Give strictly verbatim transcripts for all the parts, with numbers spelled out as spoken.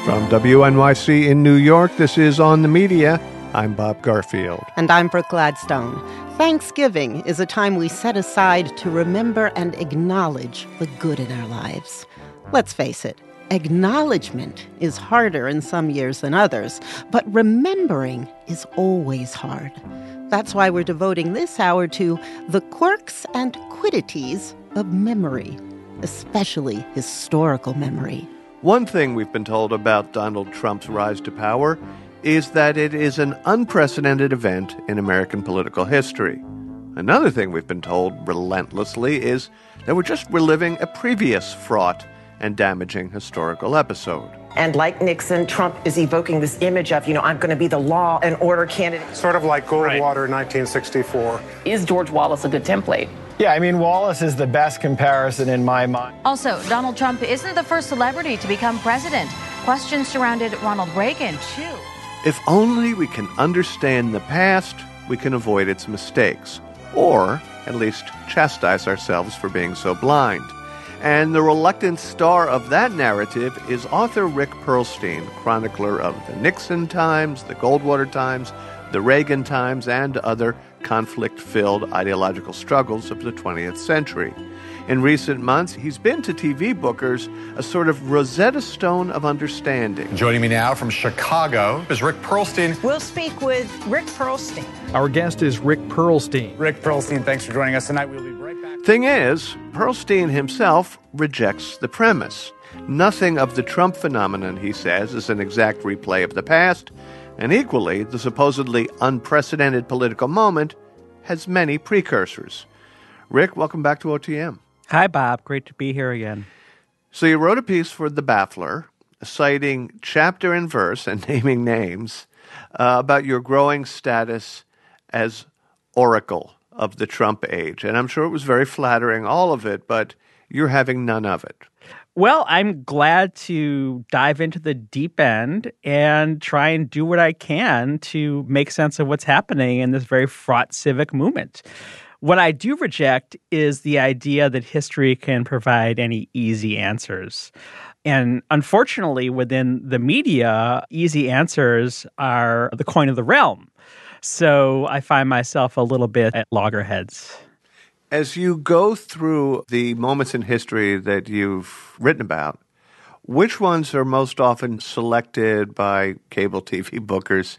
From W N Y C in New York, this is On the Media. I'm Bob Garfield. And I'm Brooke Gladstone. Thanksgiving is a time we set aside to remember and acknowledge the good in our lives. Let's face it, acknowledgement is harder in some years than others, but remembering is always hard. That's why we're devoting this hour to the quirks and quiddities of memory, especially historical memory. One thing we've been told about Donald Trump's rise to power is that it is an unprecedented event in American political history. Another thing we've been told relentlessly is that we're just reliving a previous fraught and damaging historical episode. And like Nixon, Trump is evoking this image of, you know, I'm going to be the law and order candidate. Sort of like Goldwater right. nineteen sixty-four. Is George Wallace a good template? Yeah, I mean, Wallace is the best comparison in my mind. Also, Donald Trump isn't the first celebrity to become president. Questions surrounded Ronald Reagan, too. If only we can understand the past, we can avoid its mistakes, or at least chastise ourselves for being so blind. And the reluctant star of that narrative is author Rick Perlstein, chronicler of the Nixon times, the Goldwater times, the Reagan times, and other conflict-filled ideological struggles of the twentieth century. In recent months, he's been to T V bookers a sort of Rosetta Stone of understanding. Joining me now from Chicago is Rick Perlstein. We'll speak with Rick Perlstein. Our guest is Rick Perlstein. Rick Perlstein, thanks for joining us tonight. We'll be right back. Thing is, Perlstein himself rejects the premise. Nothing of the Trump phenomenon, he says, is an exact replay of the past, and equally, the supposedly unprecedented political moment has many precursors. Rick, welcome back to O T M. Hi, Bob. Great to be here again. So you wrote a piece for The Baffler, citing chapter and verse and naming names uh, about your growing status as oracle of the Trump age. And I'm sure it was very flattering, all of it, but you're having none of it. Well, I'm glad to dive into the deep end and try and do what I can to make sense of what's happening in this very fraught civic movement. What I do reject is the idea that history can provide any easy answers. And unfortunately, within the media, easy answers are the coin of the realm. So I find myself a little bit at loggerheads. As you go through the moments in history that you've written about, which ones are most often selected by cable T V bookers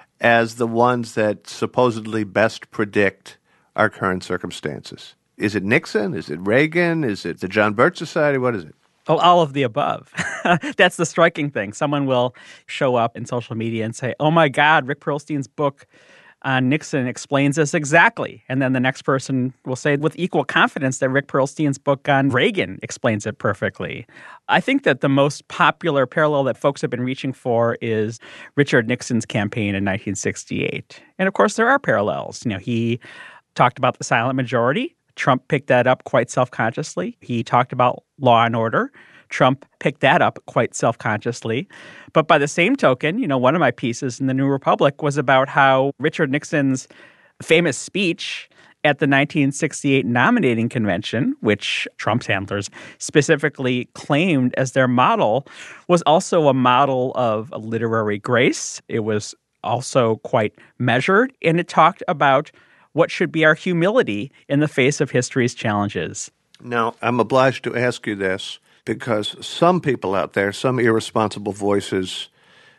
as the ones that supposedly best predict our current circumstances? Is it Nixon? Is it Reagan? Is it the John Birch Society? What is it? Oh, all of the above. That's the striking thing. Someone will show up in social media and say, oh my God, Rick Perlstein's book on Nixon explains this exactly. And then the next person will say with equal confidence that Rick Perlstein's book on Reagan explains it perfectly. I think that the most popular parallel that folks have been reaching for is Richard Nixon's campaign in nineteen sixty-eight. And of course, there are parallels. You know, he talked about the silent majority. Trump picked that up quite self-consciously. He talked about law and order. Trump picked that up quite self-consciously. But by the same token, you know, one of my pieces in the New Republic was about how Richard Nixon's famous speech at the nineteen sixty-eight nominating convention, which Trump's handlers specifically claimed as their model, was also a model of literary grace. It was also quite measured, and it talked about what should be our humility in the face of history's challenges. Now, I'm obliged to ask you this because some people out there, some irresponsible voices,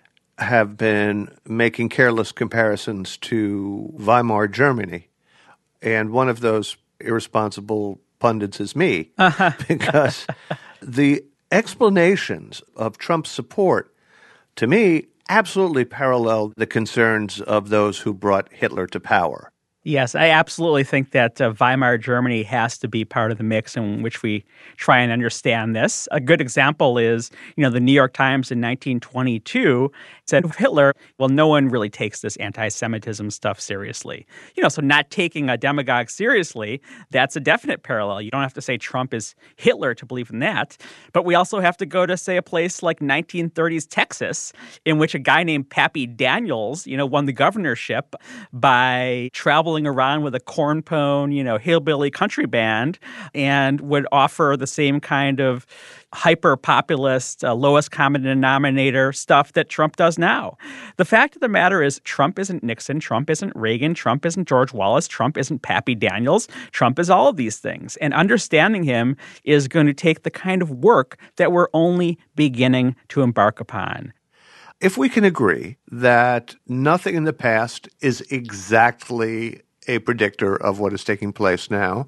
have been making careless comparisons to Weimar Germany. And one of those irresponsible pundits is me, uh-huh. because the explanations of Trump's support, to me, absolutely parallel the concerns of those who brought Hitler to power. Yes, I absolutely think that uh, Weimar Germany has to be part of the mix in which we try and understand this. A good example is, you know, the New York Times in nineteen twenty-two said of Hitler, well, no one really takes this anti-Semitism stuff seriously. You know, so not taking a demagogue seriously, that's a definite parallel. You don't have to say Trump is Hitler to believe in that. But we also have to go to, say, a place like nineteen thirties Texas, in which a guy named Pappy Daniels, you know, won the governorship by traveling traveling around with a corn pone, you know, hillbilly country band and would offer the same kind of hyper-populist, uh, lowest common denominator stuff that Trump does now. The fact of the matter is Trump isn't Nixon, Trump isn't Reagan, Trump isn't George Wallace, Trump isn't Pappy Daniels, Trump is all of these things. And understanding him is going to take the kind of work that we're only beginning to embark upon. If we can agree that nothing in the past is exactly a predictor of what is taking place now,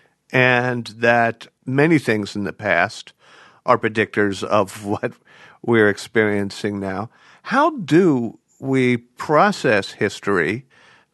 and that many things in the past are predictors of what we're experiencing now, how do we process history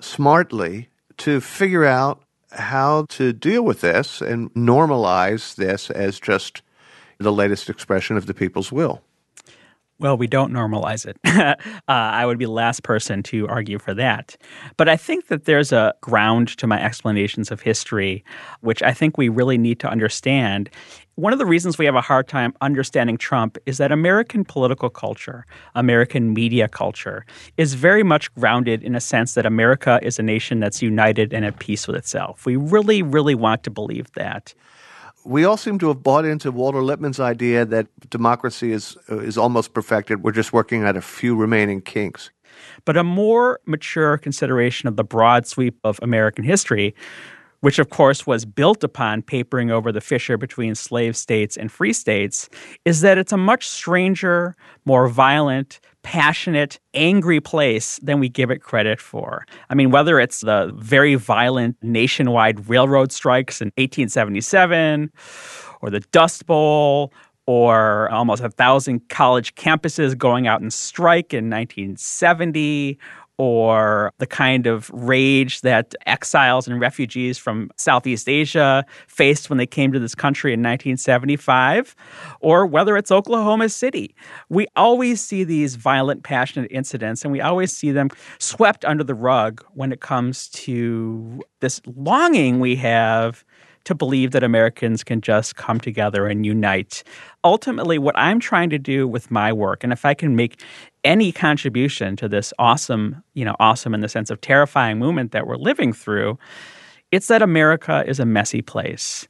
smartly to figure out how to deal with this and normalize this as just the latest expression of the people's will? Well, we don't normalize it. uh, I would be the last person to argue for that. But I think that there's a ground to my explanations of history, which I think we really need to understand. One of the reasons we have a hard time understanding Trump is that American political culture, American media culture, is very much grounded in a sense that America is a nation that's united and at peace with itself. We really, really want to believe that. We all seem to have bought into Walter Lippmann's idea that democracy is is almost perfected. We're just working out a few remaining kinks. But a more mature consideration of the broad sweep of American history, which of course was built upon papering over the fissure between slave states and free states, is that it's a much stranger, more violent, passionate, angry place than we give it credit for. I mean, whether it's the very violent nationwide railroad strikes in eighteen seventy-seven, or the Dust Bowl, or almost a thousand college campuses going out and strike in nineteen seventy, or the kind of rage that exiles and refugees from Southeast Asia faced when they came to this country in nineteen seventy-five, or whether it's Oklahoma City. We always see these violent, passionate incidents, and we always see them swept under the rug when it comes to this longing we have to believe that Americans can just come together and unite. Ultimately, what I'm trying to do with my work, and if I can make any contribution to this awesome, you know, awesome in the sense of terrifying movement that we're living through, it's that America is a messy place.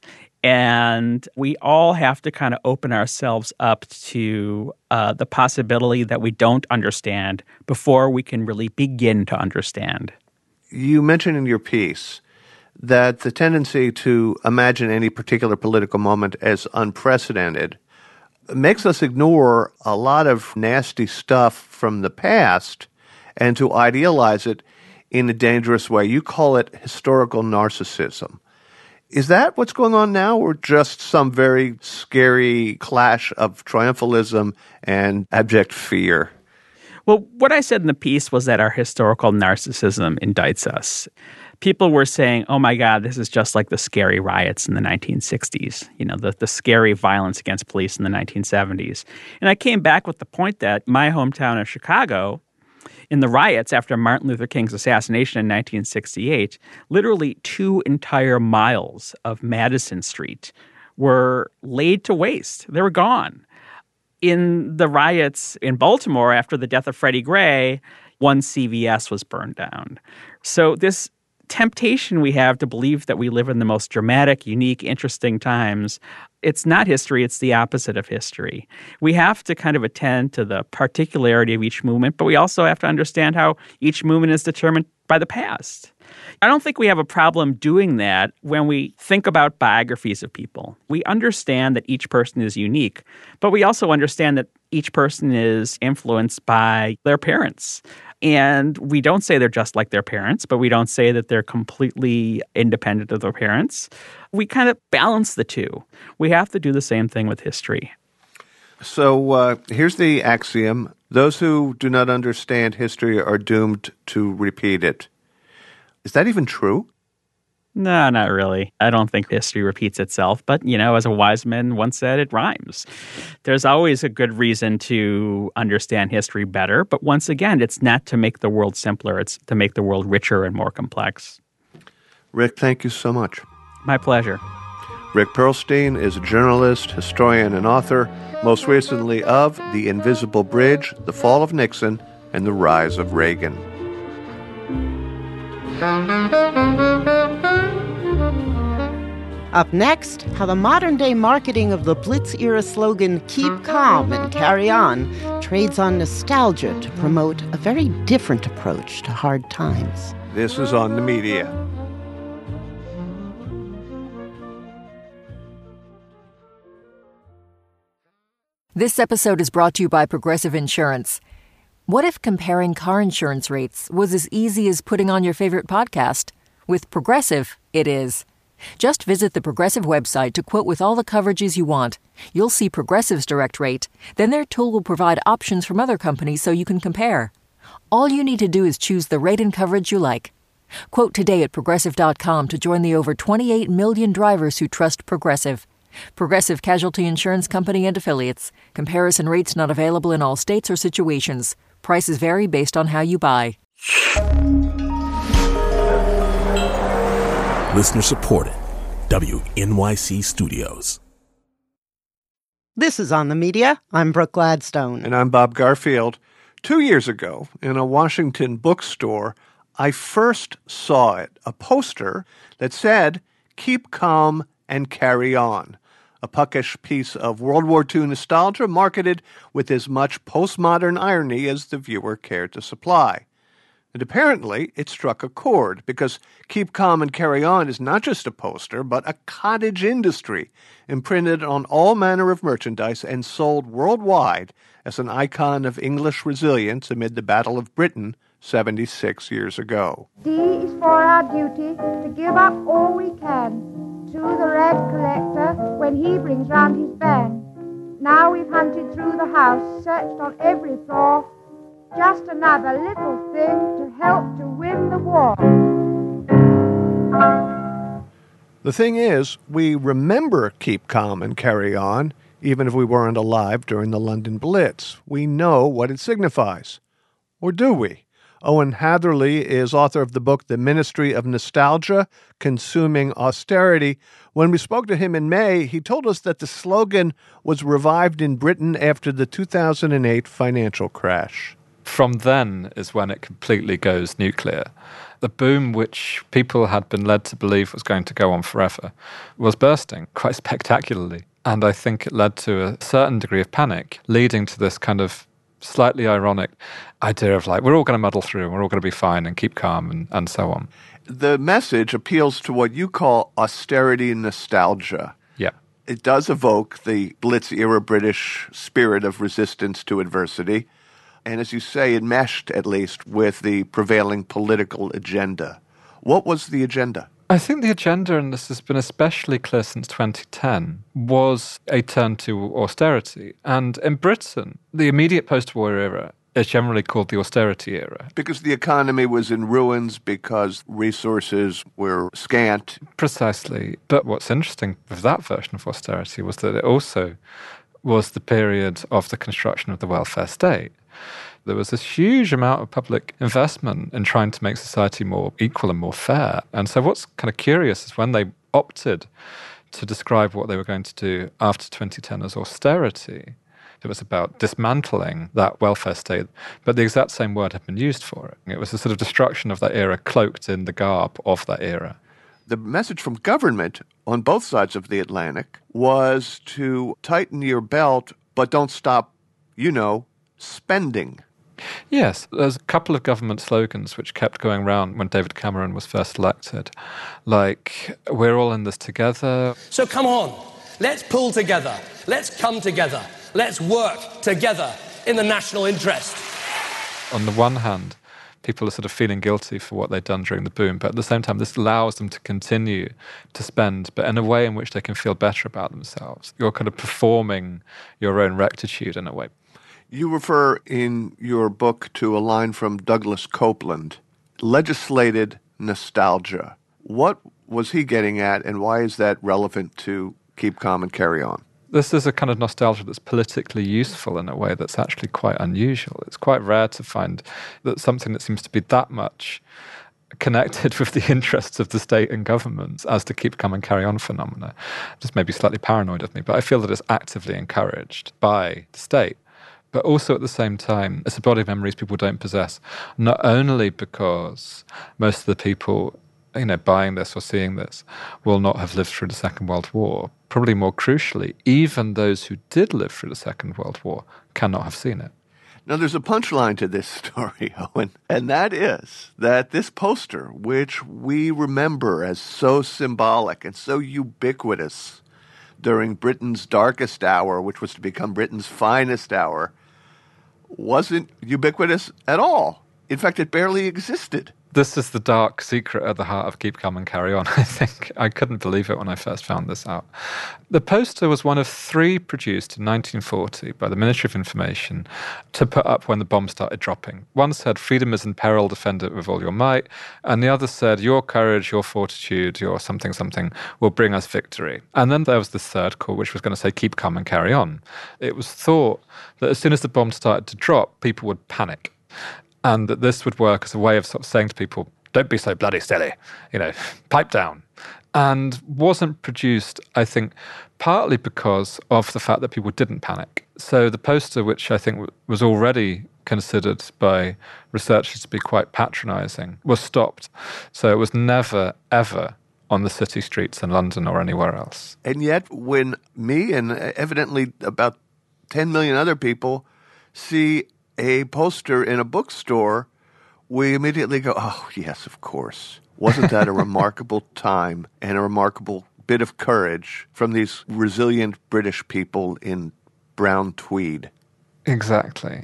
And we all have to kind of open ourselves up to uh, the possibility that we don't understand before we can really begin to understand. You mentioned in your piece that the tendency to imagine any particular political moment as unprecedented makes us ignore a lot of nasty stuff from the past and to idealize it in a dangerous way. You call it historical narcissism. Is that what's going on now, or just some very scary clash of triumphalism and abject fear? Well, what I said in the piece was that our historical narcissism indicts us. People were saying, oh my God, this is just like the scary riots in the nineteen sixties, you know, the, the scary violence against police in the nineteen seventies. And I came back with the point that my hometown of Chicago, in the riots after Martin Luther King's assassination in nineteen sixty-eight, literally two entire miles of Madison Street were laid to waste. They were gone. In the riots in Baltimore after the death of Freddie Gray, one C V S was burned down. So this temptation we have to believe that we live in the most dramatic, unique, interesting times, it's not history, it's the opposite of history. We have to kind of attend to the particularity of each movement, but we also have to understand how each movement is determined by the past. I don't think we have a problem doing that when we think about biographies of people. We understand that each person is unique, but we also understand that each person is influenced by their parents. And we don't say they're just like their parents, but we don't say that they're completely independent of their parents. We kind of balance the two. We have to do the same thing with history. So uh, here's the axiom. Those who do not understand history are doomed to repeat it. Is that even true? No, not really. I don't think history repeats itself. But, you know, as a wise man once said, it rhymes. There's always a good reason to understand history better. But once again, it's not to make the world simpler. It's to make the world richer and more complex. Rick, thank you so much. My pleasure. Rick Perlstein is a journalist, historian, and author, most recently of The Invisible Bridge, The Fall of Nixon, and The Rise of Reagan. Up next, how the modern-day marketing of the Blitz-era slogan, "Keep calm and carry on," trades on nostalgia to promote a very different approach to hard times. This is On the Media. This episode is brought to you by Progressive Insurance. What if comparing car insurance rates was as easy as putting on your favorite podcast? With Progressive, it is. Just visit the Progressive website to quote with all the coverages you want. You'll see Progressive's direct rate. Then their tool will provide options from other companies so you can compare. All you need to do is choose the rate and coverage you like. Quote today at Progressive dot com to join the over twenty-eight million drivers who trust Progressive. Progressive Casualty Insurance Company and Affiliates. Comparison rates not available in all states or situations. Prices vary based on how you buy. Listener supported. W N Y C Studios. This is On the Media. I'm Brooke Gladstone. And I'm Bob Garfield. Two years ago, in a Washington bookstore, I first saw it, a poster that said, "Keep calm and carry on," a puckish piece of World War Two nostalgia marketed with as much postmodern irony as the viewer cared to supply. And apparently, it struck a chord, because Keep Calm and Carry On is not just a poster, but a cottage industry, imprinted on all manner of merchandise and sold worldwide as an icon of English resilience amid the Battle of Britain seventy-six years ago. D is for our duty to give up all we can to the Red Collector when he brings round his band. Now we've hunted through the house, searched on every floor, just another little thing to help to win the war. The thing is, we remember Keep Calm and Carry On, even if we weren't alive during the London Blitz. We know what it signifies. Or do we? Owen Hatherley is author of the book The Ministry of Nostalgia, Consuming Austerity. When we spoke to him in May, he told us that the slogan was revived in Britain after the two thousand eight financial crash. From then is when it completely goes nuclear. The boom, which people had been led to believe was going to go on forever, was bursting quite spectacularly. And I think it led to a certain degree of panic, leading to this kind of slightly ironic idea of like, we're all going to muddle through and we're all going to be fine and keep calm and, and so on. The message appeals to what you call austerity nostalgia. Yeah. It does evoke the Blitz-era British spirit of resistance to adversity. And as you say, it meshed, at least, with the prevailing political agenda. What was the agenda? I think the agenda, and this has been especially clear since twenty ten, was a turn to austerity. And in Britain, the immediate post-war era is generally called the austerity era. Because the economy was in ruins, because resources were scant. Precisely. But what's interesting with that version of austerity was that it also was the period of the construction of the welfare state. There was this huge amount of public investment in trying to make society more equal and more fair. And so what's kind of curious is when they opted to describe what they were going to do after twenty ten as austerity, it was about dismantling that welfare state, but the exact same word had been used for it. It was a sort of destruction of that era cloaked in the garb of that era. The message from government on both sides of the Atlantic was to tighten your belt, but don't stop, you know, spending. Yes, there's a couple of government slogans which kept going round when David Cameron was first elected, like, we're all in this together. So come on, let's pull together, let's come together, let's work together in the national interest. On the one hand, people are sort of feeling guilty for what they've done during the boom, but at the same time, this allows them to continue to spend, but in a way in which they can feel better about themselves. You're kind of performing your own rectitude in a way. You refer in your book to a line from Douglas Copeland, legislated nostalgia. What was he getting at, and why is that relevant to Keep Calm and Carry On? This is a kind of nostalgia that's politically useful in a way that's actually quite unusual. It's quite rare to find that something that seems to be that much connected with the interests of the state and government as the Keep Calm and Carry On phenomena. Just maybe slightly paranoid of me, but I feel that it's actively encouraged by the state. But also at the same time, it's a body of memories people don't possess, not only because most of the people, you know, buying this or seeing this will not have lived through the Second World War. Probably more crucially, even those who did live through the Second World War cannot have seen it. Now, there's a punchline to this story, Owen, and that is that this poster, which we remember as so symbolic and so ubiquitous during Britain's darkest hour, which was to become Britain's finest hour, wasn't ubiquitous at all. In fact, it barely existed. This is the dark secret at the heart of Keep Calm and Carry On, I think. I couldn't believe it when I first found this out. The poster was one of three produced in nineteen forty by the Ministry of Information to put up when the bomb started dropping. One said, "Freedom is in peril, defend it with all your might." And the other said, "Your courage, your fortitude, your something, something will bring us victory." And then there was the third call, which was going to say, "Keep calm and carry on." It was thought that as soon as the bomb started to drop, people would panic. And that this would work as a way of sort of saying to people, don't be so bloody silly, you know, pipe down. And wasn't produced, I think, partly because of the fact that people didn't panic. So the poster, which I think was already considered by researchers to be quite patronising, was stopped. So it was never, ever on the city streets in London or anywhere else. And yet, when me and evidently about ten million other people see a poster in a bookstore, we immediately go, oh, yes, of course. Wasn't that a remarkable time and a remarkable bit of courage from these resilient British people in brown tweed? Exactly.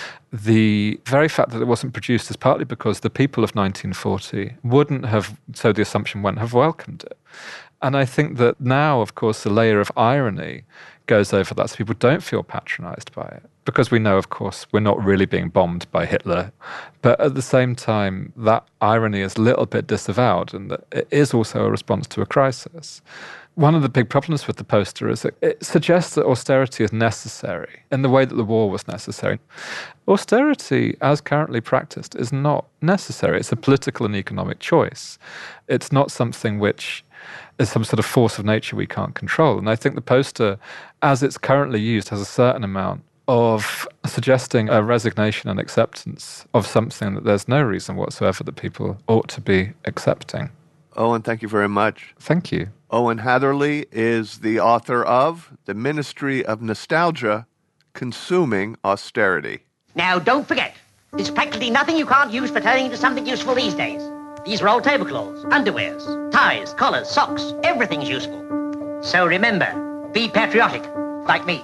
The very fact that it wasn't produced is partly because the people of nineteen forty wouldn't have, so the assumption went, have welcomed it. And I think that now, of course, the layer of irony goes over that, so people don't feel patronised by it. Because we know, of course, we're not really being bombed by Hitler. But at the same time, that irony is a little bit disavowed, and that it is also a response to a crisis. One of the big problems with the poster is that it suggests that austerity is necessary in the way that the war was necessary. Austerity, as currently practiced, is not necessary. It's a political and economic choice. It's not something which is some sort of force of nature we can't control. And I think the poster, as it's currently used, has a certain amount of suggesting a resignation and acceptance of something that there's no reason whatsoever that people ought to be accepting. Owen, thank you very much. Thank you. Owen Hatherley is the author of The Ministry of Nostalgia, Consuming Austerity. Now, don't forget, there's practically nothing you can't use for turning into something useful these days. These are old tablecloths, underwears, ties, collars, socks, everything's useful. So remember, be patriotic, like me.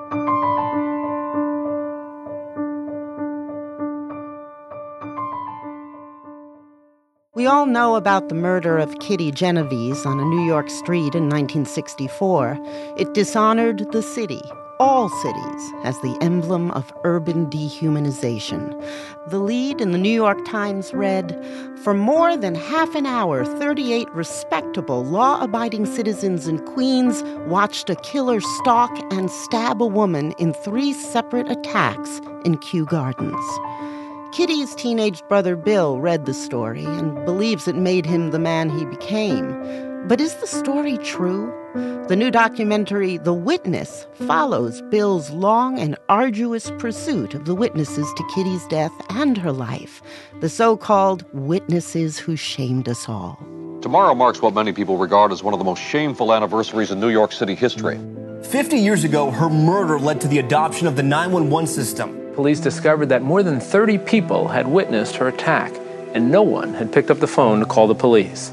We all know about the murder of Kitty Genovese on a New York street in nineteen sixty-four. It dishonored the city, all cities, as the emblem of urban dehumanization. The lead in the New York Times read, "For more than half an hour, thirty-eight respectable, law-abiding citizens in Queens watched a killer stalk and stab a woman in three separate attacks in Kew Gardens." Kitty's teenage brother Bill read the story and believes it made him the man he became. But is the story true? The new documentary, The Witness, follows Bill's long and arduous pursuit of the witnesses to Kitty's death and her life, the so-called witnesses who shamed us all. Tomorrow marks what many people regard as one of the most shameful anniversaries in New York City history. Fifty years ago, her murder led to the adoption of the nine one one system. Police discovered that more than thirty people had witnessed her attack, and no one had picked up the phone to call the police.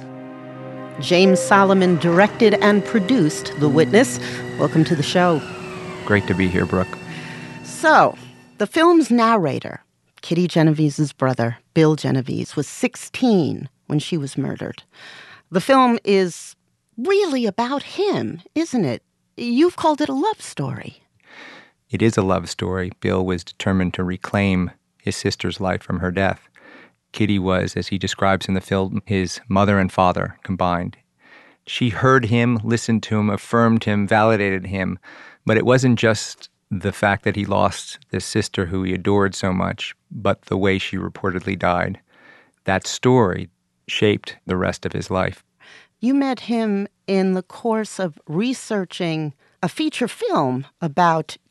James Solomon directed and produced The Witness. Welcome to the show. Great to be here, Brooke. So, the film's narrator, Kitty Genovese's brother, Bill Genovese, was sixteen when she was murdered. The film is really about him, isn't it? You've called it a love story. It is a love story. Bill was determined to reclaim his sister's life from her death. Kitty was, as he describes in the film, his mother and father combined. She heard him, listened to him, affirmed him, validated him. But it wasn't just the fact that he lost this sister who he adored so much, but the way she reportedly died. That story shaped the rest of his life. You met him in the course of researching a feature film about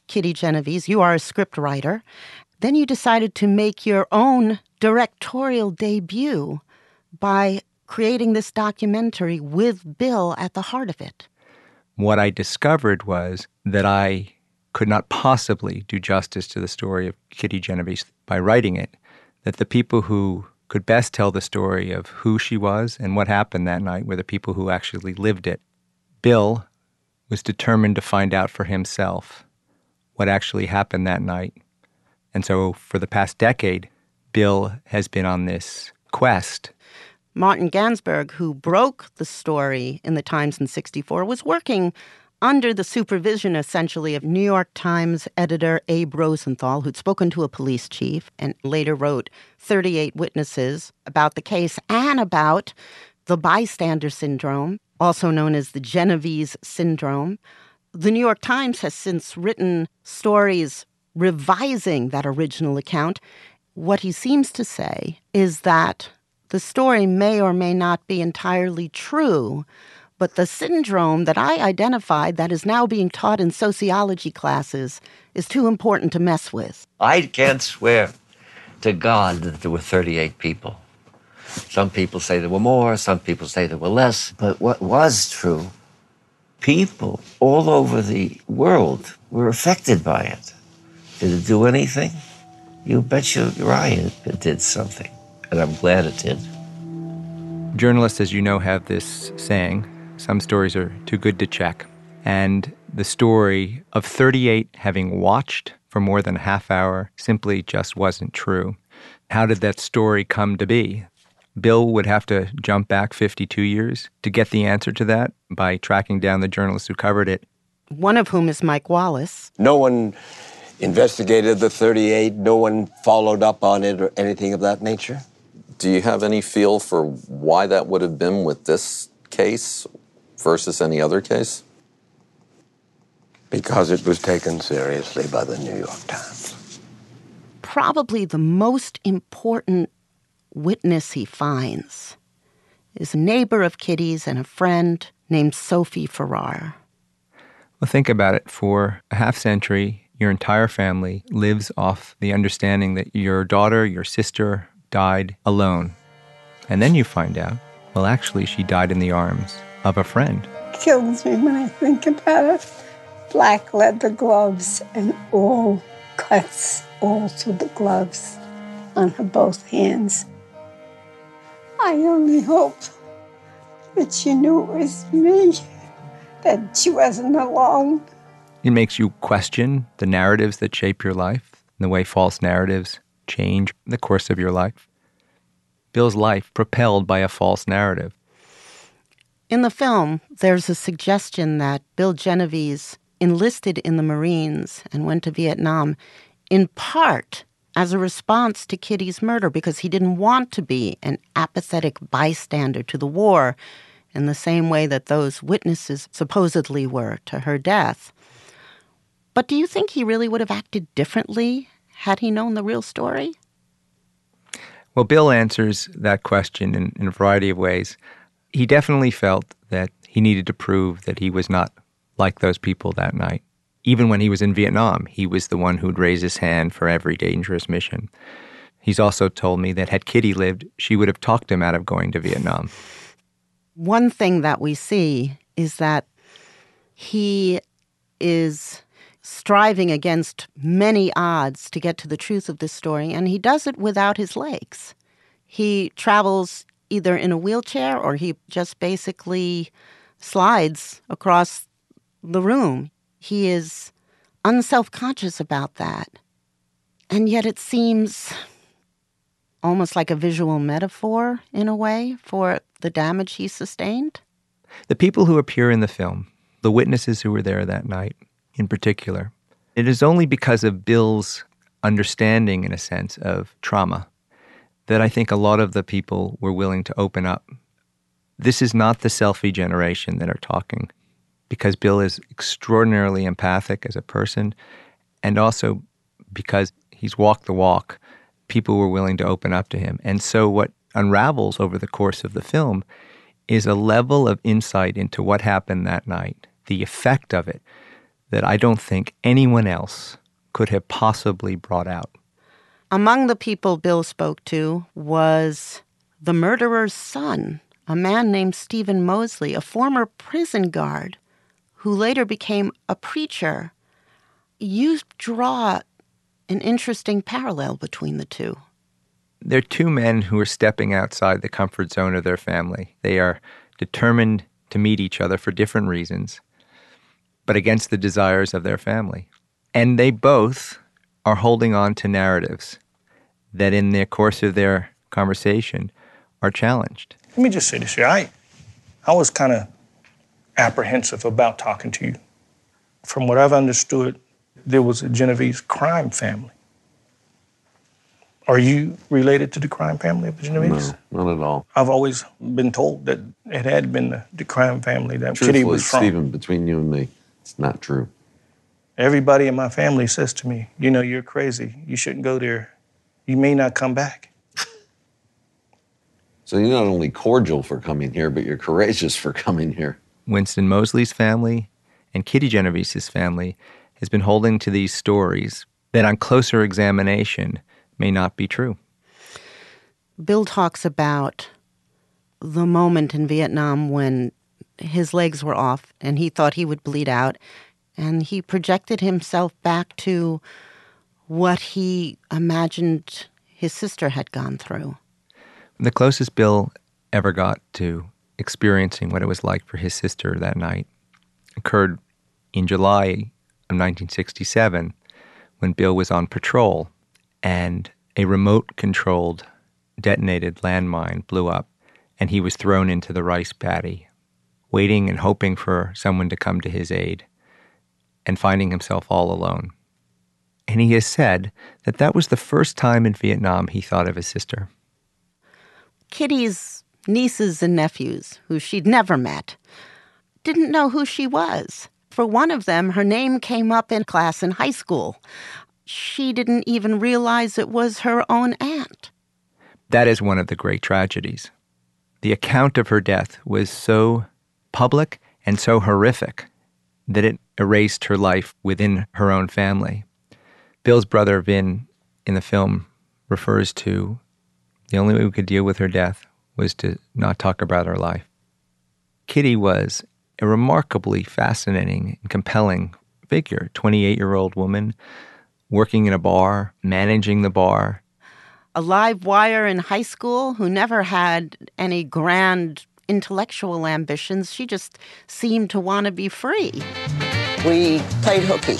Kitty Genovese. You are a script writer. Then you decided to make your own directorial debut by creating this documentary with Bill at the heart of it. What I discovered was that I could not possibly do justice to the story of Kitty Genovese by writing it, that the people who could best tell the story of who she was and what happened that night were the people who actually lived it. Bill was determined to find out for himself what actually happened that night. And so for the past decade, Bill has been on this quest. Martin Gansberg, who broke the story in the Times in sixty-four, was working under the supervision, essentially, of New York Times editor Abe Rosenthal, who'd spoken to a police chief and later wrote thirty-eight witnesses about the case and about the bystander syndrome, also known as the Genovese syndrome. The New York Times has since written stories revising that original account. What he seems to say is that the story may or may not be entirely true, but the syndrome that I identified that is now being taught in sociology classes is too important to mess with. I can't swear to God that there were thirty-eight people. Some people say there were more, some people say there were less. But what was true, people all over the world were affected by it. Did it do anything? You bet you're right, it did something. And I'm glad it did. Journalists, as you know, have this saying, some stories are too good to check. And the story of thirty-eight having watched for more than a half hour simply just wasn't true. How did that story come to be? Bill would have to jump back fifty-two years to get the answer to that by tracking down the journalists who covered it. One of whom is Mike Wallace. No one investigated the thirty-eight, no one followed up on it or anything of that nature? Do you have any feel for why that would have been with this case versus any other case? Because it was taken seriously by the New York Times. Probably the most important witness he finds is a neighbor of Kitty's and a friend named Sophie Farrar. Well, think about it. For a half century, your entire family lives off the understanding that your daughter, your sister, died alone. And then you find out, well, actually, she died in the arms of a friend. It kills me when I think about it. Black leather gloves and all cuts all through the gloves on her both hands. I only hope that she knew it was me, that she wasn't alone. It makes you question the narratives that shape your life, and the way false narratives change the course of your life. Bill's life propelled by a false narrative. In the film, there's a suggestion that Bill Genovese enlisted in the Marines and went to Vietnam in part as a response to Kitty's murder because he didn't want to be an apathetic bystander to the war in the same way that those witnesses supposedly were to her death. But do you think he really would have acted differently had he known the real story? Well, Bill answers that question in, in a variety of ways. He definitely felt that he needed to prove that he was not like those people that night. Even when he was in Vietnam, he was the one who'd raise his hand for every dangerous mission. He's also told me that had Kitty lived, she would have talked him out of going to Vietnam. One thing that we see is that he is striving against many odds to get to the truth of this story, and he does it without his legs. He travels either in a wheelchair or he just basically slides across the room. He is unselfconscious about that. And yet it seems almost like a visual metaphor, in a way, for the damage he sustained. The people who appear in the film, the witnesses who were there that night in particular, it is only because of Bill's understanding, in a sense, of trauma that I think a lot of the people were willing to open up. This is not the selfie generation that are talking, because Bill is extraordinarily empathic as a person, and also because he's walked the walk, people were willing to open up to him. And so what unravels over the course of the film is a level of insight into what happened that night, the effect of it, that I don't think anyone else could have possibly brought out. Among the people Bill spoke to was the murderer's son, a man named Stephen Mosley, a former prison guard who later became a preacher. You draw an interesting parallel between the two. They're two men who are stepping outside the comfort zone of their family. They are determined to meet each other for different reasons, but against the desires of their family. And they both are holding on to narratives that in the course of their conversation are challenged. Let me just say this here. I, I was kind of apprehensive about talking to you. From what I've understood, there was a Genovese crime family. Are you related to the crime family of the Genovese? No, not at all. I've always been told that it had been the, the crime family that Kitty was from. Stephen, between you and me, it's not true. Everybody in my family says to me, you know, you're crazy. You shouldn't go there. You may not come back. So you're not only cordial for coming here, but you're courageous for coming here. Winston Mosley's family and Kitty Genovese's family has been holding to these stories that on closer examination may not be true. Bill talks about the moment in Vietnam when his legs were off and he thought he would bleed out, and he projected himself back to what he imagined his sister had gone through. The closest Bill ever got to experiencing what it was like for his sister that night occurred in July of nineteen sixty-seven when Bill was on patrol and a remote-controlled detonated landmine blew up and he was thrown into the rice paddy, waiting and hoping for someone to come to his aid and finding himself all alone. And he has said that that was the first time in Vietnam he thought of his sister. Kitty's nieces and nephews, who she'd never met, didn't know who she was. For one of them, her name came up in class in high school. She didn't even realize it was her own aunt. That is one of the great tragedies. The account of her death was so public and so horrific that it erased her life within her own family. Bill's brother, Vin, in the film, refers to the only way we could deal with her death was to not talk about her life. Kitty was a remarkably fascinating and compelling figure, twenty-eight-year-old woman, working in a bar, managing the bar. A live wire in high school who never had any grand intellectual ambitions. She just seemed to want to be free. We played hooky.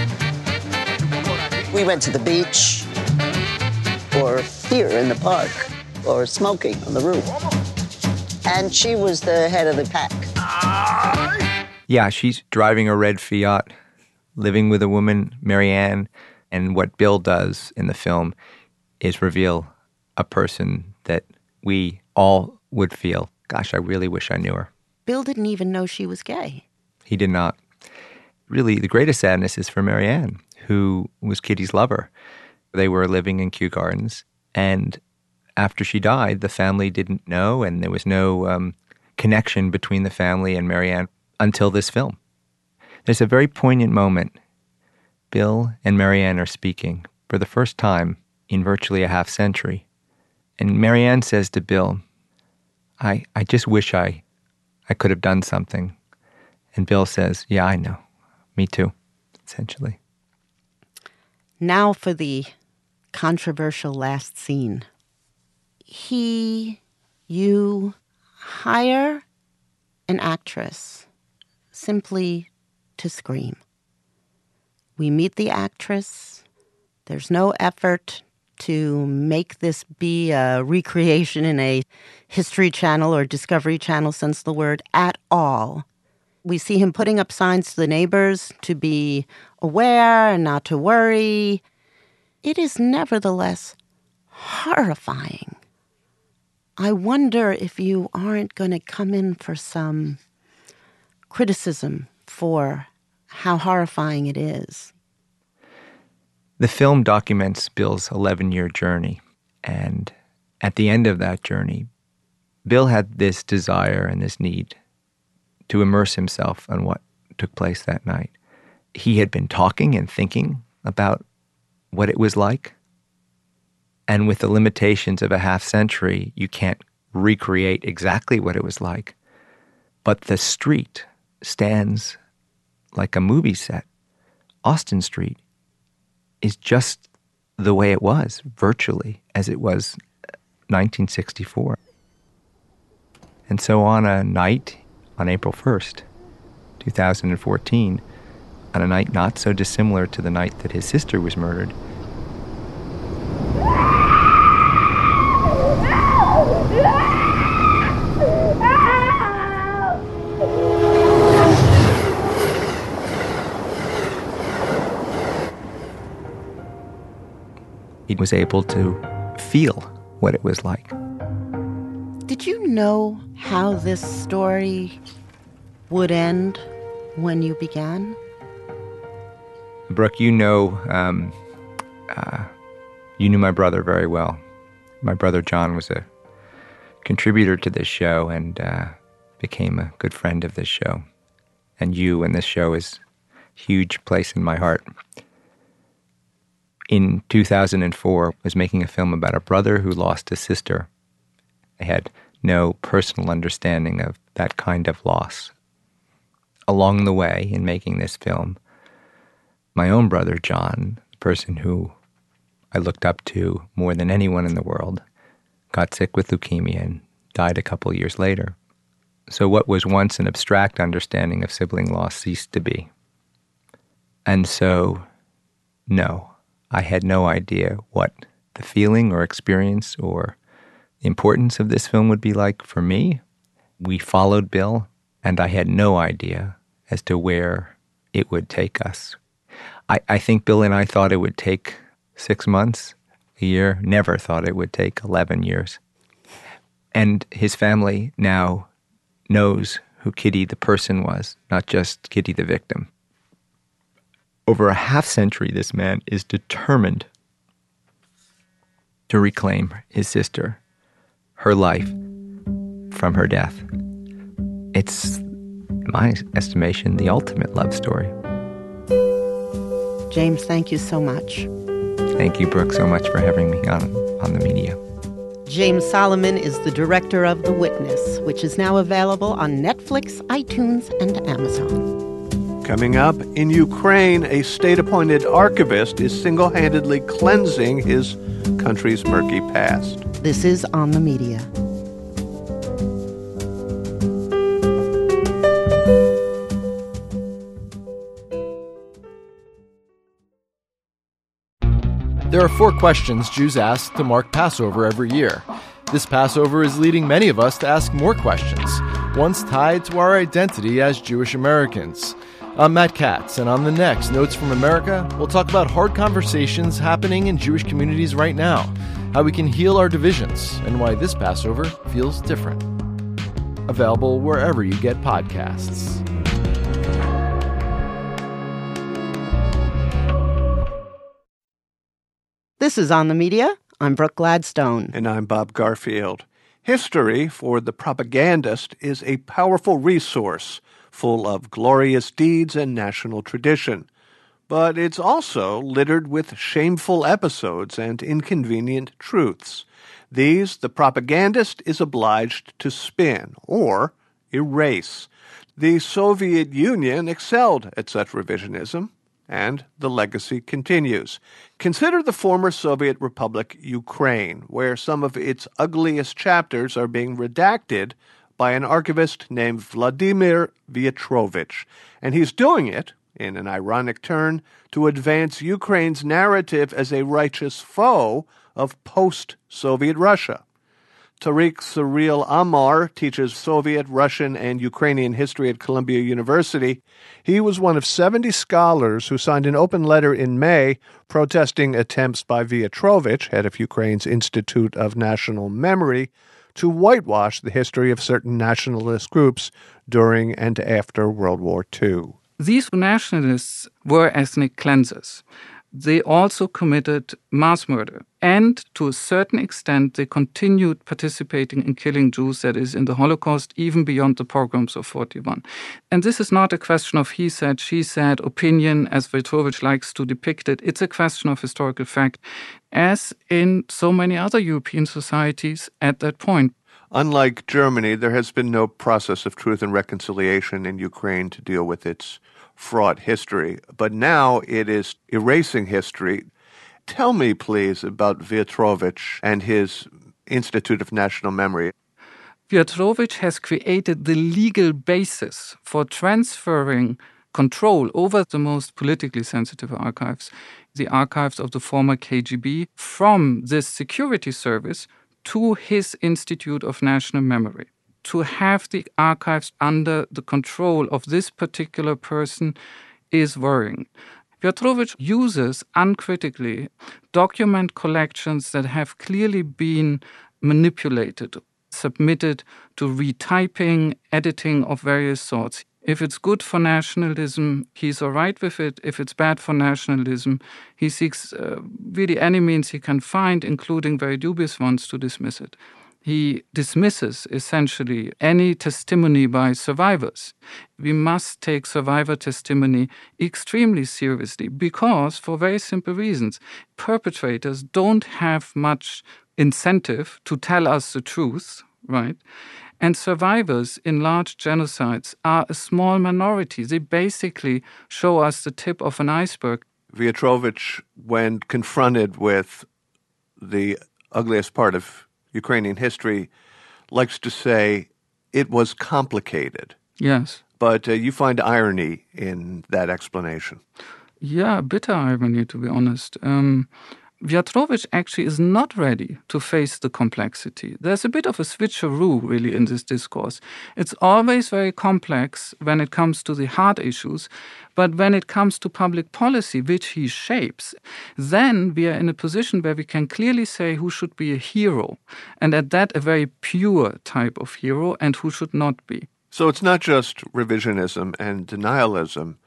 We went to the beach, or here in the park, or smoking on the roof. And she was the head of the pack. Yeah, she's driving a red Fiat, living with a woman, Marianne, and what Bill does in the film is reveal a person that we all would feel, gosh, I really wish I knew her. Bill didn't even know she was gay. He did not. Really, the greatest sadness is for Marianne, who was Kitty's lover. They were living in Kew Gardens, and after she died, the family didn't know, and there was no um, connection between the family and Marianne until this film. There's a very poignant moment. Bill and Marianne are speaking for the first time in virtually a half century. And Marianne says to Bill, I, I just wish I, I could have done something. And Bill says, yeah, I know. Me too, essentially. Now for the controversial last scene. He, you, hire an actress simply to scream. We meet the actress. There's no effort to make this be a recreation in a History Channel or Discovery Channel sense of the word at all. We see him putting up signs to the neighbors to be aware and not to worry. It is nevertheless horrifying. I wonder if you aren't going to come in for some criticism for how horrifying it is. The film documents Bill's eleven-year journey, and at the end of that journey, Bill had this desire and this need to immerse himself in what took place that night. he had been talking and thinking about what it was like. And with the limitations of a half century, you can't recreate exactly what it was like. But the street stands like a movie set. Austin Street is just the way it was, virtually, as it was nineteen sixty-four. And so on a night, on April first, two thousand fourteen, on a night not so dissimilar to the night that his sister was murdered, he was able to feel what it was like. Did you know how this story would end when you began? Brooke, you know, um, uh, you knew my brother very well. My brother John was a contributor to this show and uh, became a good friend of this show. And you and this show is a huge place in my heart. In two thousand four, I was making a film about a brother who lost a sister. I had no personal understanding of that kind of loss. Along the way, in making this film, my own brother, John, the person who I looked up to more than anyone in the world, got sick with leukemia and died a couple years later. So what was once an abstract understanding of sibling loss ceased to be. And so, no, I had no idea what the feeling or experience or importance of this film would be like for me. We followed Bill, and I had no idea as to where it would take us. I, I think Bill and I thought it would take six months, a year, never thought it would take eleven years. And his family now knows who Kitty the person was, not just Kitty the victim. Over a half century, this man is determined to reclaim his sister, her life, from her death. It's, in my estimation, the ultimate love story. James, thank you so much. Thank you, Brooke, so much for having me on, on the media. James Solomon is the director of The Witness, which is now available on Netflix, iTunes, and Amazon. Coming up, in Ukraine, a state-appointed archivist is single-handedly cleansing his country's murky past. This is On the Media. There are four questions Jews ask to mark Passover every year. This Passover is leading many of us to ask more questions, ones tied to our identity as Jewish Americans. I'm Matt Katz, and on the next Notes from America, we'll talk about hard conversations happening in Jewish communities right now, how we can heal our divisions, and why this Passover feels different. Available wherever you get podcasts. This is On the Media. I'm Brooke Gladstone. And I'm Bob Garfield. History, for the propagandist, is a powerful resource full of glorious deeds and national tradition. But it's also littered with shameful episodes and inconvenient truths. These, the propagandist is obliged to spin or erase. The Soviet Union excelled at such revisionism, and the legacy continues. Consider the former Soviet Republic Ukraine, where some of its ugliest chapters are being redacted by an archivist named Vladimir Vyatrovich. And he's doing it, in an ironic turn, to advance Ukraine's narrative as a righteous foe of post-Soviet Russia. Tariq Sureel Amar teaches Soviet, Russian, and Ukrainian history at Columbia University. He was one of seventy scholars who signed an open letter in May protesting attempts by Vyatrovich, head of Ukraine's Institute of National Memory, to whitewash the history of certain nationalist groups during and after World War Two. These nationalists were ethnic cleansers. they also committed mass murder. And to a certain extent, they continued participating in killing Jews, that is, in the Holocaust, even beyond the pogroms of forty-one. And this is not a question of he said, she said, opinion, as Wiatrowicz likes to depict it. It's a question of historical fact, as in so many other European societies at that point. Unlike Germany, there has been no process of truth and reconciliation in Ukraine to deal with its fraught history. But now it is erasing history. Tell me, please, about Wiatrowicz and his Institute of National Memory. Wiatrowicz has created the legal basis for transferring control over the most politically sensitive archives, the archives of the former K G B, from this security service to his Institute of National Memory. To have the archives under the control of this particular person is worrying. Wiatrowicz uses uncritically document collections that have clearly been manipulated, submitted to retyping, editing of various sorts. If it's good for nationalism, he's all right with it. If it's bad for nationalism, he seeks uh, really any means he can find, including very dubious ones, to dismiss it. He dismisses, essentially, any testimony by survivors. We must take survivor testimony extremely seriously because, for very simple reasons, perpetrators don't have much incentive to tell us the truth, right? And survivors in large genocides are a small minority. They basically show us the tip of an iceberg. Wiatrowicz, when confronted with the ugliest part of Ukrainian history, likes to say it was complicated. Yes. But uh, you find irony in that explanation. Yeah, bitter irony, to be honest. Um, Wiatrowicz actually is not ready to face the complexity. There's a bit of a switcheroo, really, in this discourse. It's always very complex when it comes to the hard issues, but when it comes to public policy, which he shapes, then we are in a position where we can clearly say who should be a hero, and at that a very pure type of hero, and who should not be. So it's not just revisionism and denialism.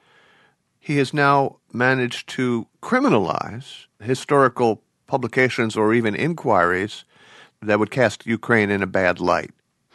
He has now managed to criminalize historical publications or even inquiries that would cast Ukraine in a bad light.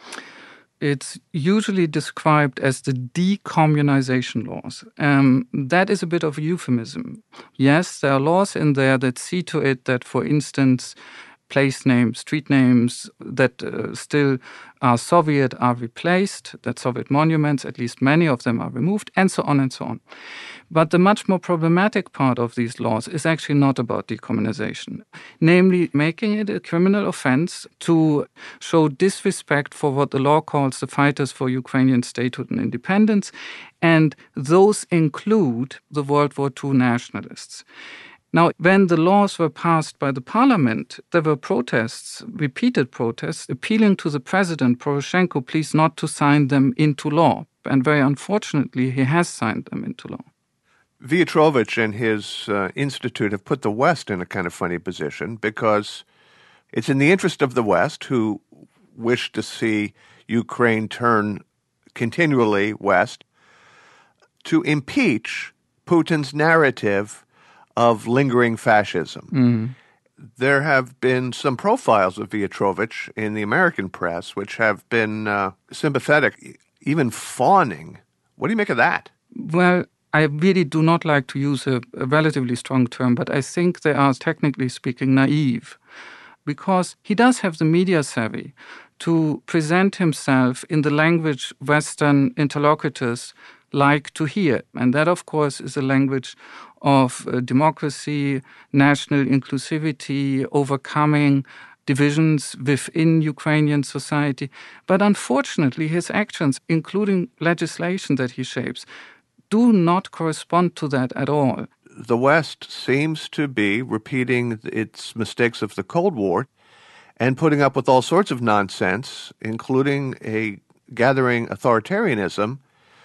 It's usually described as the decommunization laws. Um, that is a bit of a euphemism. Yes, there are laws in there that see to it that, for instance, place names, street names that uh, still are Soviet are replaced, that Soviet monuments, at least many of them, are removed, and so on and so on. But the much more problematic part of these laws is actually not about decommunization, namely making it a criminal offense to show disrespect for what the law calls the fighters for Ukrainian statehood and independence, and those include the World War Two nationalists. Now, when the laws were passed by the parliament, there were protests, repeated protests, appealing to the president, Poroshenko, please not to sign them into law. And very unfortunately, he has signed them into law. Wiatrowicz and his uh, institute have put the West in a kind of funny position because it's in the interest of the West, who wish to see Ukraine turn continually west, to impeach Putin's narrative of lingering fascism. Mm. There have been some profiles of Wiatrowicz in the American press which have been uh, sympathetic, even fawning. What do you make of that? Well, I really do not like to use a, a relatively strong term, but I think they are, technically speaking, naive, because he does have the media savvy to present himself in the language Western interlocutors like to hear. And that, of course, is a language of uh, democracy, national inclusivity, overcoming divisions within Ukrainian society. But unfortunately, his actions, including legislation that he shapes, do not correspond to that at all. The West seems to be repeating its mistakes of the Cold War and putting up with all sorts of nonsense, including a gathering authoritarianism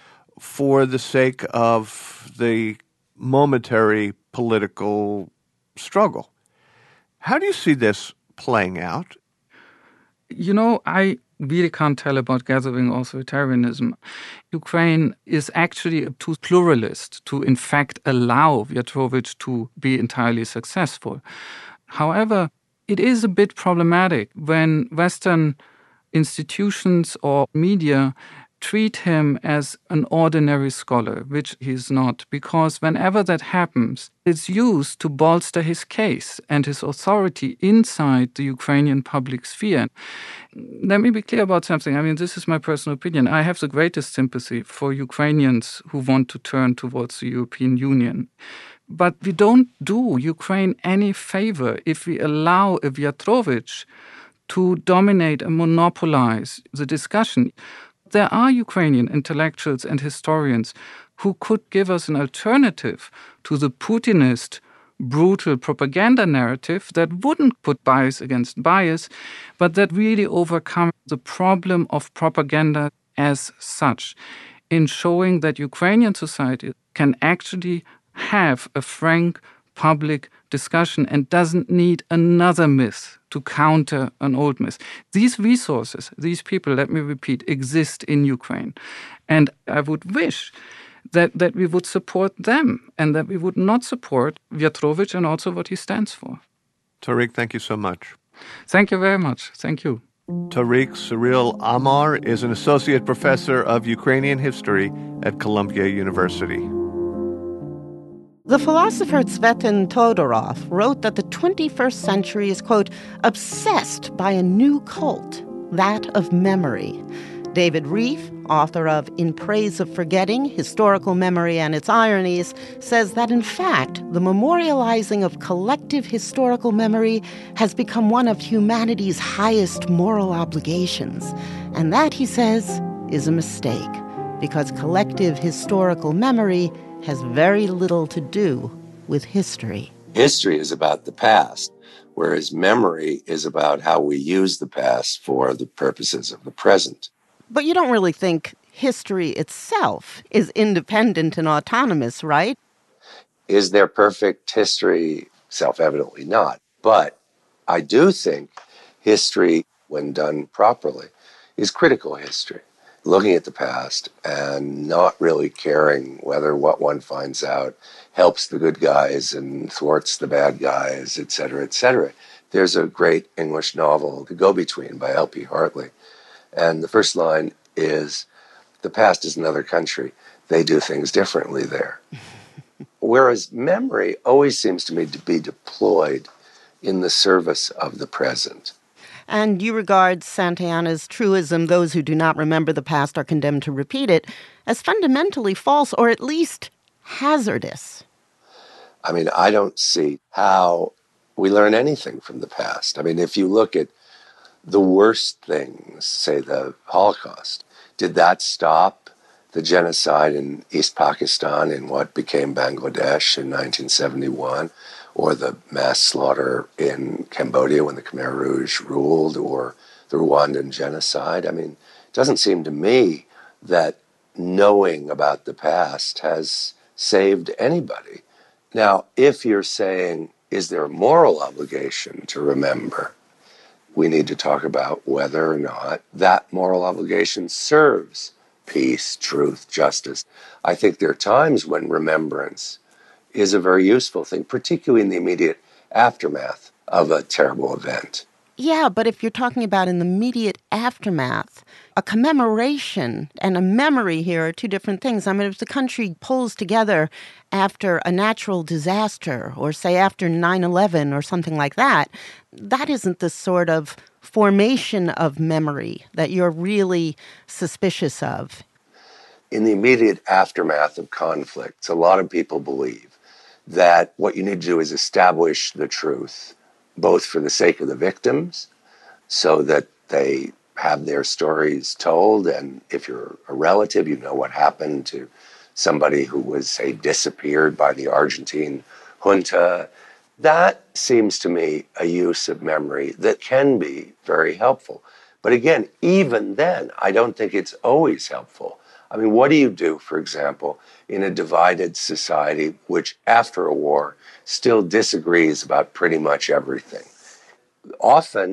for the sake of the momentary political struggle. How do you see this playing out? You know, I really can't tell about gathering authoritarianism. Ukraine is actually too pluralist to, in fact, allow Vyachemovich to be entirely successful. However, it is a bit problematic when Western institutions or media treat him as an ordinary scholar, which he's not, because whenever that happens, it's used to bolster his case and his authority inside the Ukrainian public sphere. Let me be clear about something. I mean, this is my personal opinion. I have the greatest sympathy for Ukrainians who want to turn towards the European Union. But we don't do Ukraine any favor if we allow a Vyachemovich to dominate and monopolize the discussion. There are Ukrainian intellectuals and historians who could give us an alternative to the Putinist, brutal propaganda narrative that wouldn't put bias against bias, but that really overcome the problem of propaganda as such, in showing that Ukrainian society can actually have a frank public discussion and doesn't need another myth to counter an old myth. These resources, these people, let me repeat, exist in Ukraine. And I would wish that, that we would support them and that we would not support Vyachemovich and also what he stands for. Tariq, thank you so much. Thank you very much. Thank you. Tariq Cyril Amar is an associate professor of Ukrainian history at Columbia University. The philosopher Tsvetan Todorov wrote that the twenty-first century is, quote, obsessed by a new cult, that of memory. David Rieff, author of In Praise of Forgetting, Historical Memory and Its Ironies, says that, in fact, the memorializing of collective historical memory has become one of humanity's highest moral obligations. And that, he says, is a mistake, because collective historical memory has very little to do with history. History is about the past, whereas memory is about how we use the past for the purposes of the present. But you don't really think history itself is independent and autonomous, right? Is there perfect history? Self-evidently not. But I do think history, when done properly, is critical history. Looking at the past and not really caring whether what one finds out helps the good guys and thwarts the bad guys, et cetera, et cetera. There's a great English novel, The Go-Between, by L P Hartley. And the first line is, the past is another country. They do things differently there. Whereas memory always seems to me to be deployed in the service of the present. And you regard Santayana's truism, those who do not remember the past are condemned to repeat it, as fundamentally false, or at least hazardous. I mean, I don't see how we learn anything from the past. I mean, if you look at the worst things, say the Holocaust, did that stop the genocide in East Pakistan in what became Bangladesh in nineteen seventy-one? Or the mass slaughter in Cambodia when the Khmer Rouge ruled, or the Rwandan genocide? I mean, it doesn't seem to me that knowing about the past has saved anybody. Now, if you're saying, is there a moral obligation to remember? We need to talk about whether or not that moral obligation serves peace, truth, justice. I think there are times when remembrance is a very useful thing, particularly in the immediate aftermath of a terrible event. Yeah, but if you're talking about in the immediate aftermath, a commemoration and a memory here are two different things. I mean, if the country pulls together after a natural disaster, or say after nine eleven or something like that, that isn't the sort of formation of memory that you're really suspicious of. In the immediate aftermath of conflicts, a lot of people believe that what you need to do is establish the truth, both for the sake of the victims, so that they have their stories told, and if you're a relative, you know what happened to somebody who was, say, disappeared by the Argentine junta. That seems to me a use of memory that can be very helpful. But again, even then, I don't think it's always helpful. I mean, what do you do, for example, in a divided society which, after a war, still disagrees about pretty much everything? Often,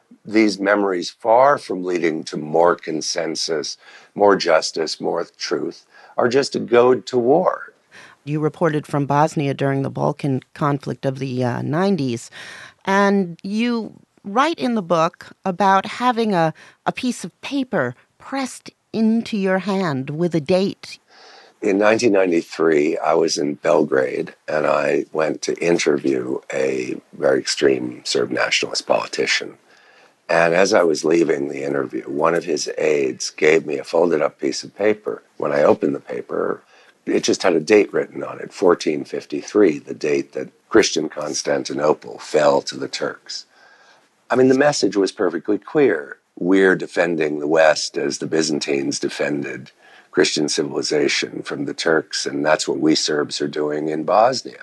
these memories, far from leading to more consensus, more justice, more truth, are just a goad to war. You reported from Bosnia during the Balkan conflict of the uh, nineties, and you write in the book about having a, a piece of paper pressed into your hand with a date. In nineteen ninety-three, I was in Belgrade, and I went to interview a very extreme Serb nationalist politician. And as I was leaving the interview, one of his aides gave me a folded-up piece of paper. When I opened the paper, it just had a date written on it, fourteen fifty-three, the date that Christian Constantinople fell to the Turks. I mean, the message was perfectly clear. We're defending the West as the Byzantines defended Christian civilization from the Turks, and that's what we Serbs are doing in Bosnia.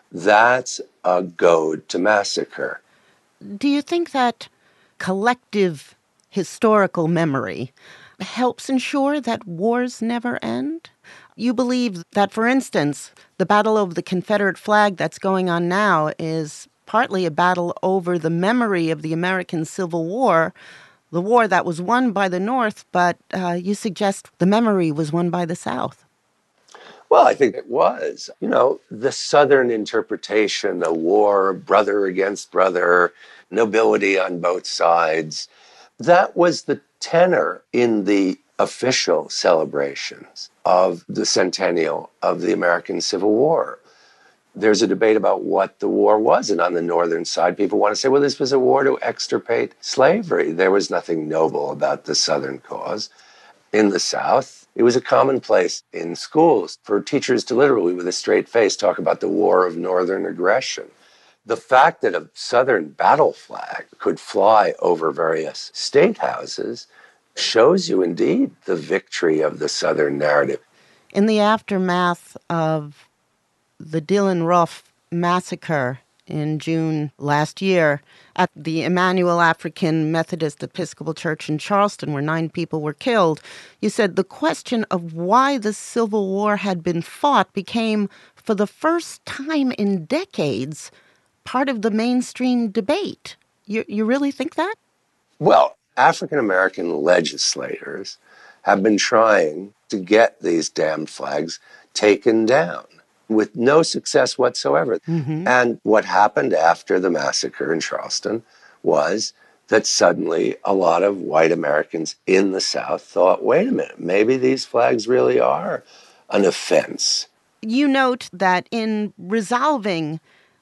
That's a goad to massacre. Do you think that collective historical memory helps ensure that wars never end? You believe that, for instance, the battle over the Confederate flag that's going on now is partly a battle over the memory of the American Civil War, the war that was won by the North, but uh, you suggest the memory was won by the South. Well, I think it was. You know, the Southern interpretation, a war, brother against brother, nobility on both sides, that was the tenor in the official celebrations of the centennial of the American Civil War. There's a debate about what the war was, and on the northern side, people want to say, well, this was a war to extirpate slavery. There was nothing noble about the Southern cause. In the South, it was a commonplace in schools for teachers to literally, with a straight face, talk about the war of Northern aggression. The fact that a Southern battle flag could fly over various state houses shows you, indeed, the victory of the Southern narrative. In the aftermath of the Dylan Roof massacre in June last year at the Emmanuel African Methodist Episcopal Church in Charleston, where nine people were killed, you said the question of why the Civil War had been fought became, for the first time in decades, part of the mainstream debate. You, you really think that? Well, African-American legislators have been trying to get these damned flags taken down with no success whatsoever. Mm-hmm. And what happened after the massacre in Charleston was that suddenly a lot of white Americans in the South thought, wait a minute, maybe these flags really are an offense. You note that in resolving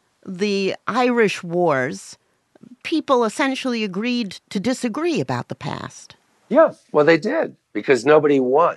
the Irish wars, people essentially agreed to disagree about the past. Yeah, well, they did, because nobody won.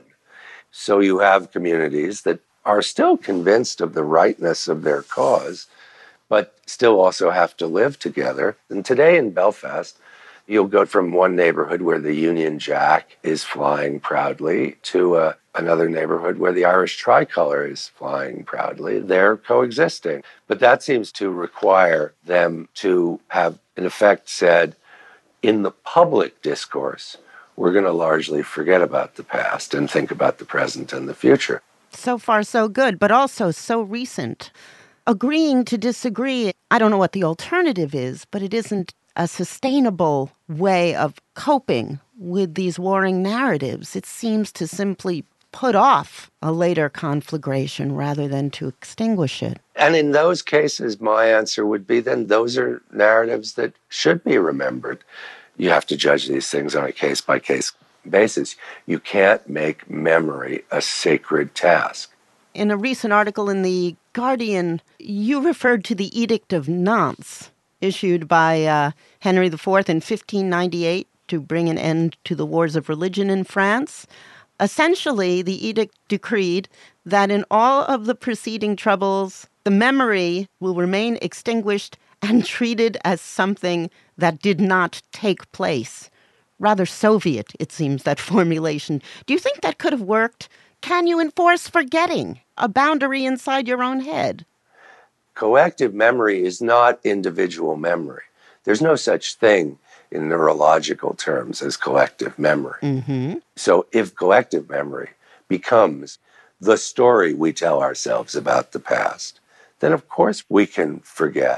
So you have communities that are still convinced of the rightness of their cause, but still also have to live together. And today in Belfast, you'll go from one neighborhood where the Union Jack is flying proudly to uh, another neighborhood where the Irish tricolor is flying proudly. They're coexisting. But that seems to require them to have, in effect, said, in the public discourse, we're going to largely forget about the past and think about the present and the future. So far, so good, but also so recent. Agreeing to disagree, I don't know what the alternative is, but it isn't a sustainable way of coping with these warring narratives. It seems to simply put off a later conflagration rather than to extinguish it. And in those cases, my answer would be then those are narratives that should be remembered. You have to judge these things on a case-by-case basis. You can't make memory a sacred task. In a recent article in The Guardian, you referred to the Edict of Nantes, issued by uh, Henry the Fourth in fifteen ninety-eight to bring an end to the wars of religion in France. Essentially, the edict decreed that in all of the preceding troubles, the memory will remain extinguished and treated as something that did not take place. Rather Soviet, it seems, that formulation. Do you think that could have worked? Can you enforce forgetting, a boundary inside your own head? Collective memory is not individual memory. There's no such thing in neurological terms as collective memory. Mm-hmm. So if collective memory becomes the story we tell ourselves about the past, then of course we can forget.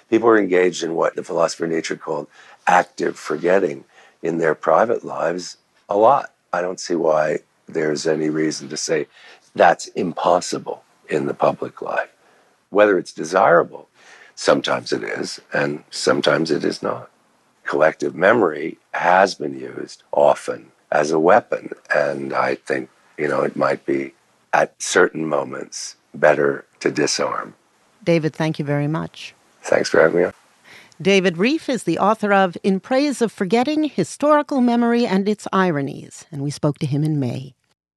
People are engaged in what the philosopher Nietzsche called active forgetting in their private lives a lot. I don't see why there's any reason to say that's impossible in the public life. Whether it's desirable, sometimes it is, and sometimes it is not. Collective memory has been used often as a weapon, and I think, you know, it might be at certain moments better to disarm. David, thank you very much. Thanks for having me on. David Rieff is the author of In Praise of Forgetting, Historical Memory and Its Ironies, and we spoke to him in May.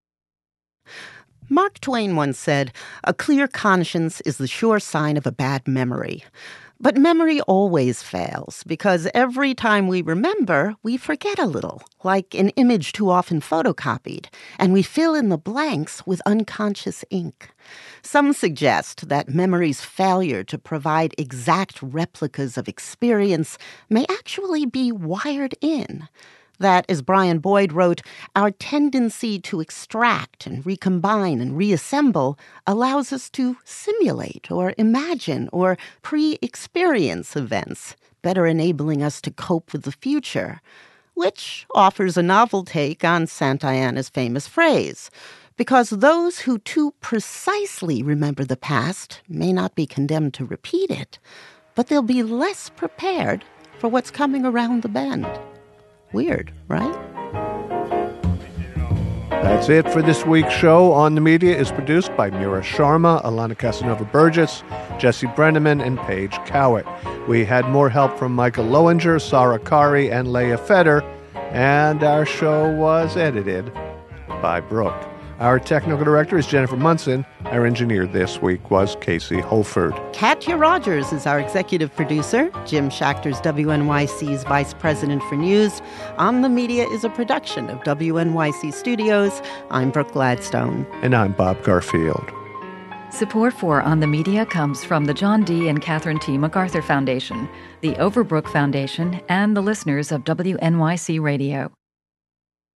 Mark Twain once said, "A clear conscience is the sure sign of a bad memory." But memory always fails, because every time we remember, we forget a little, like an image too often photocopied, and we fill in the blanks with unconscious ink. Some suggest that memory's failure to provide exact replicas of experience may actually be wired in. That, as Brian Boyd wrote, our tendency to extract and recombine and reassemble allows us to simulate or imagine or pre-experience events, better enabling us to cope with the future, which offers a novel take on Santayana's famous phrase, because those who too precisely remember the past may not be condemned to repeat it, but they'll be less prepared for what's coming around the bend. Weird, right? That's it for this week's show. On the Media is produced by Mira Sharma, Alana Casanova-Burgess, Jesse Brenneman, and Paige Cowett. We had more help from Michael Lowinger, Sarah Kari, and Leah Feder, and our show was edited by Brooke. Our technical director is Jennifer Munson. Our engineer this week was Casey Holford. Katya Rogers is our executive producer. Jim Schachter's W N Y C's vice president for news. On the Media is a production of W N Y C Studios. I'm Brooke Gladstone. And I'm Bob Garfield. Support for On the Media comes from the John D. and Catherine T. MacArthur Foundation, the Overbrook Foundation, and the listeners of W N Y C Radio.